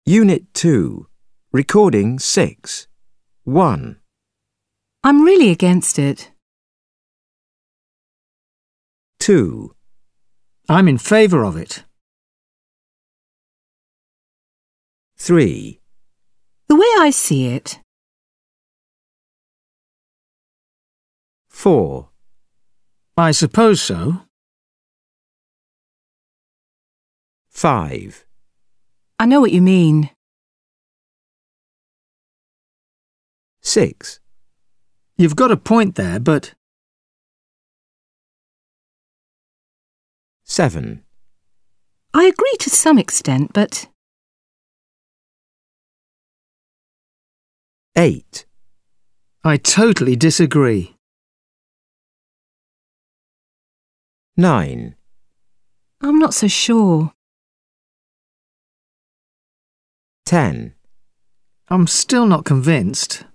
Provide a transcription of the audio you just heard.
Unit 2. Recording 6. 1. I'm really against it. 2. I'm in favour of it. 3. The way I see it, 4. I suppose so. 5. I know what you mean. 6. You've got a point there, but 7. I agree to some extent, but 8. I totally disagree. 9. I'm not so sure. 10. I'm still not convinced.